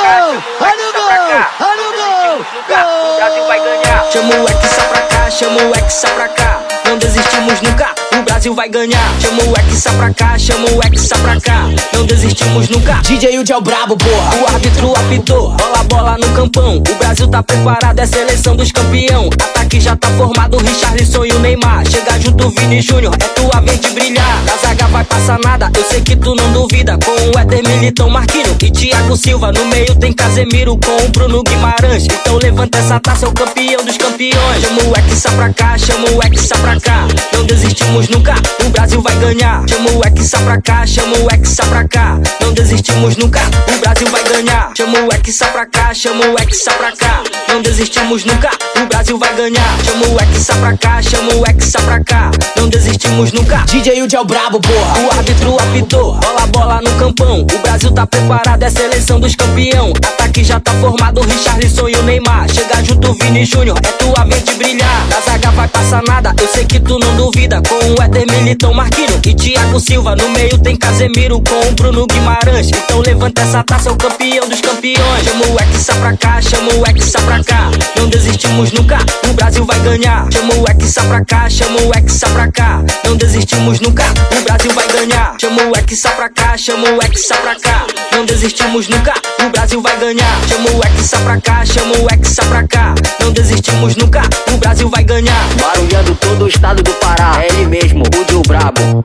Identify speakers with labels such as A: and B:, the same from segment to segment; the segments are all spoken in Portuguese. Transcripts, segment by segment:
A: gol! Olha o gol! Olha o gol!
B: O Brasil vai ganhar.
C: Chama o Hexa pra cá, chama o Hexa pra cá. Não desistimos nunca, o Brasil vai ganhar. Chama o Hexa pra cá, chama o Hexa pra cá. Não desistimos nunca.
A: DJ Wilde é o brabo, porra.
C: O árbitro apitou, rola a bola no campão. O Brasil tá preparado, é seleção dos campeão. Ataque já tá formado, Richarlison e o Neymar. Chega junto, Vini Júnior, é tua vez de brilhar. Da zaga vai passar nada, eu sei que tu não duvida. Com o Éder Militão, Marquinhos e Thiago Silva. No meio tem Casemiro com o Bruno Guimarães. Então levanta essa taça, é o campeão dos campeões. Chama o Hexa pra cá, chama o Hexa pra cá. Não desistimos nunca, o Brasil vai ganhar. Chama o Hexa pra cá, chama o Hexa pra cá. Não desistimos nunca, o Brasil vai ganhar. Chama o Hexa pra cá, chama o Hexa pra cá. Não desistimos nunca, o Brasil vai ganhar. Chama o Hexa pra cá, chama o Hexa pra cá. Não desistimos nunca.
A: DJ Wilde é o brabo, porra.
C: O árbitro apitou, rola a bola no campão. O Brasil tá preparado, é seleção dos campeão. Ataque já tá formado, Richarlison e o Neymar. Chega junto, Vini Júnior, é tua vez de brilhar. Da zaga vai passar nada, eu sei que tu não duvida. Com o Éder Militão, Marquinhos e Thiago Silva. No meio tem Casemiro com o Bruno Guimarães. Então levanta essa taça, é o campeão dos campeões. Chama o Hexa pra cá, chama o Hexa pra cá. Não desistimos nunca, o Brasil vai ganhar. Chama o Hexa pra cá, chama o Hexa pra cá. Não desistimos nunca, o Brasil vai ganhar. Chama o Hexa pra cá, chama o Hexa pra cá. Não desistimos nunca, o Brasil vai ganhar. Chama o Hexa pra cá, chama o Hexa pra cá. Não desistimos nunca, o Brasil vai ganhar.
B: Barulhando todo o estado do Pará, é ele mesmo, o do brabo.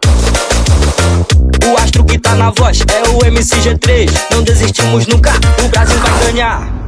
C: O astro que tá na voz é o MC G3. Não desistimos nunca, o Brasil vai ganhar.